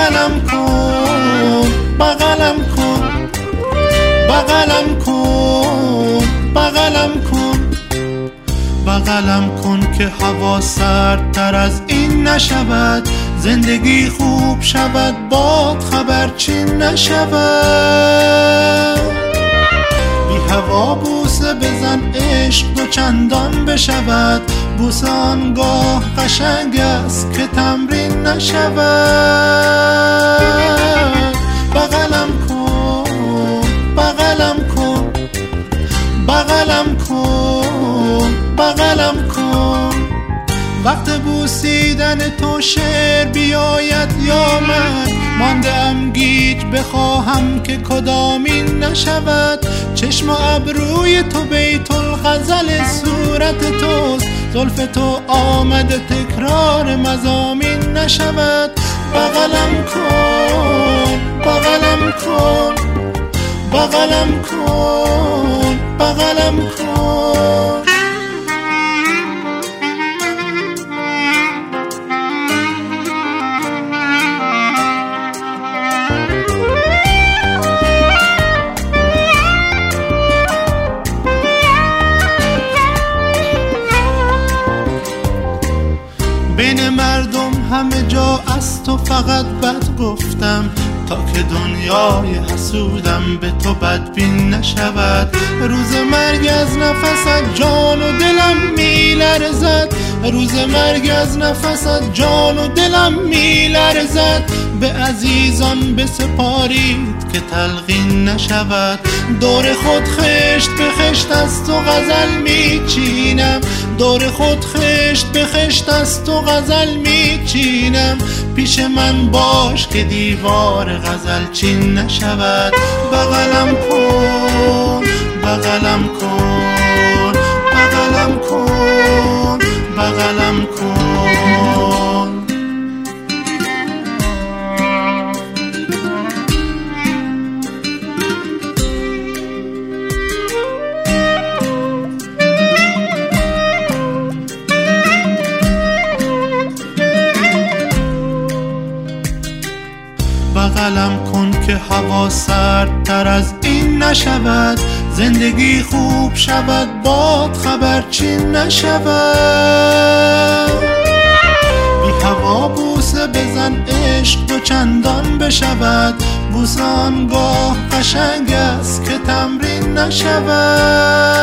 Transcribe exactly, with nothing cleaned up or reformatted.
بغلم کن بغلم کن بغلم کن بغلم کن بغلم کن که هوا سردتر از این نشود، زندگی خوب شود باد خبرچین نشود. بی هوا بوسه بزن عشق دو چندان بشود، بوسه آنگاه قشنگ است که تمرین نشود. بغلم کن بغلم کن بغلم کن بغلم کن وقت بوسیدن تو شعر بیاید یا من ماندم گیج بخواهم که کدامین نشود. چشم و ابروی تو بیت الغزل صورت توست، زلف تو آمده تکرار مضامین نشود. بغلم کن بغلم کن بغلم کن بغلم کن بین مردم همه جا از تو فقط بد گفتم، تا که دنیای حسودم به تو بدبین نشود. روز مرگ از نفست جان و دلم میلرزد، روز مرگ از نفست جان و دلم میلرزد. به عزیزان بسپارید که تلقین نشود، دور خود خشت به خشت از تو غزل میچینم، دور خود خشت به خشت از تو غزل میچینم. پیش من باش که دیوار غزل چین نشود. بغلم کن بغلم کن بغلم کن بغلم کن بغلم کن که هوا سردتر از این نشود، زندگی خوب شود باد خبرچین نشود. بی هوا بوسه بزن عشق دو چندان بشود، بوسه آنگاه قشنگ است که تمرین نشود.